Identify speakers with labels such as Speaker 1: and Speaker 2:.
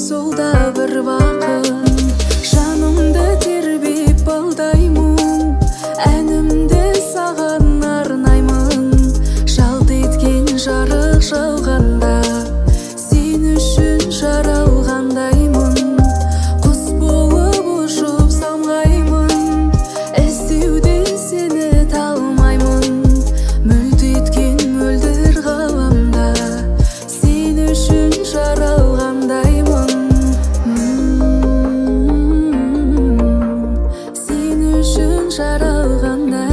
Speaker 1: сол да бір бақыт. Жанымды тербеп балдаймын, әнімді саған арнаймын. Жалт еткен жарық жауғанда, сен үшін жаралғандаймын. Құс болып ұшып самғаймын, іздеуде сені талмаймын. Мөлт еткен мөлдір ғаламда, сен үшін жаралғандаймын. Сен үшін жаралғандай.